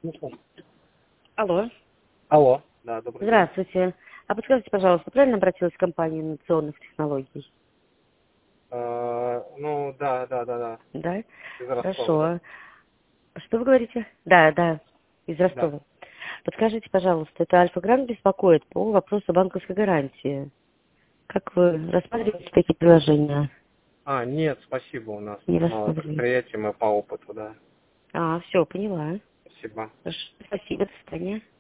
Алло. Алло, да, добрый день. Здравствуйте. А подскажите, пожалуйста, правильно обратилась в компанию инновационных технологий? Ну, да. Да? Из Ростова, да. Хорошо. Что вы говорите? Да, из Да. Ростова. Подскажите, пожалуйста, это Альфа-Грант беспокоит по вопросу банковской гарантии. Как вы рассматриваете такие предложения? Нет, спасибо, у нас Не малое рассматриваете? предприятие, мы по опыту, да. Все, поняла. Спасибо. Хорошо. Спасибо, до свидания.